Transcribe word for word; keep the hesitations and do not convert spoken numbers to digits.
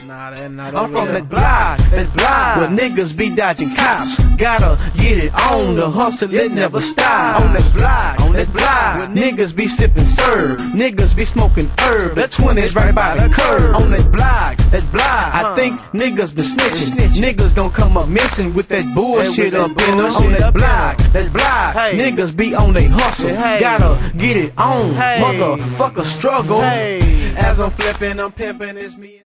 Nah, that not I'm over from there. that block, that block where niggas be dodging cops. Gotta get it on, the hustle it never stop. On that block, on that block where niggas be sipping serve, niggas be smoking herb. That twenty's right by the curb. On that block, that block, I think niggas been snitching. Niggas gon' come up missing with that bullshit up in us. On that block, that block, niggas be on they hustle. Gotta get it on, motherfucker struggle. As I'm flipping, I'm pimping, it's me.